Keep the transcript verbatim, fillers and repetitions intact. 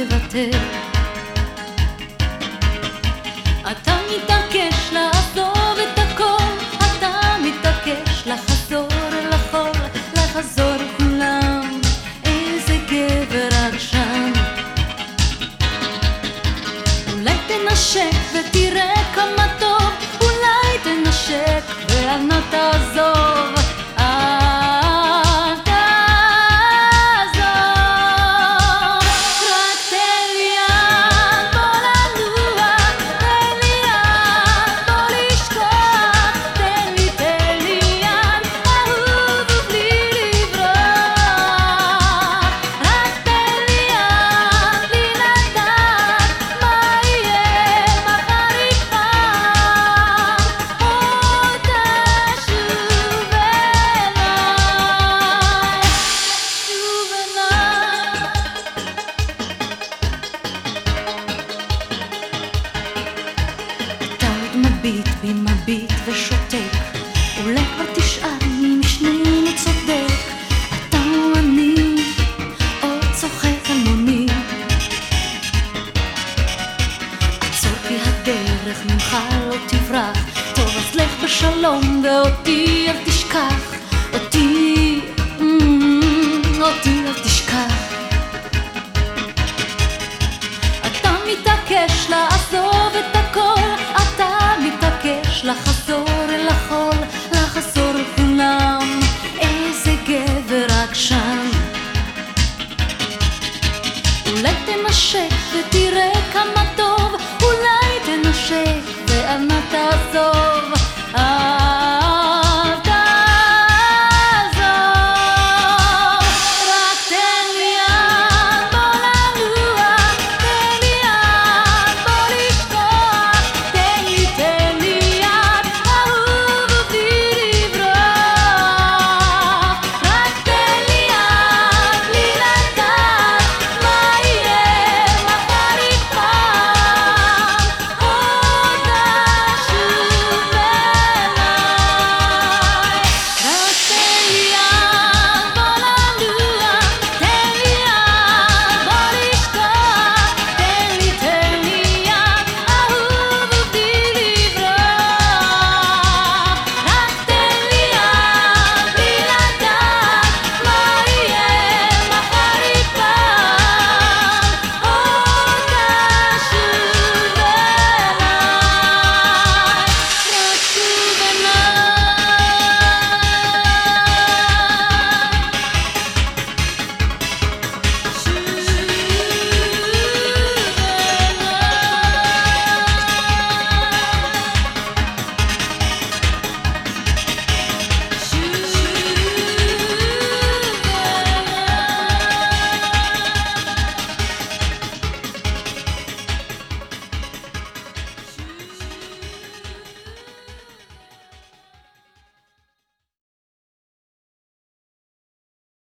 תוותר. אתה מתעקש לעזוב את הכל, אתה מתעקש לחזור אל החול, לחזור כולם, איזה גבר עקשן. אולי תנשק ותראה כמה טוב, אולי תנשק ואל נא תעזוב. מביט בי מביט ושותק, אולי כבר תשאל אם שנינו צודק, אתה או אני, או צוחק אלמוני. עצור כי הדרך ממך לא תברח, טוב אז לך בשלום ואותי אל תשכח, אותי, אותי אל תשכח. אתה מתעקש לעזוב את הכל, אתה מתעקש לחזור אל החול, לחזור כולם, איזה גבר עקשן. אולי תנשק ותראה כמה טוב, אולי תנשק ואל נא תעזוב.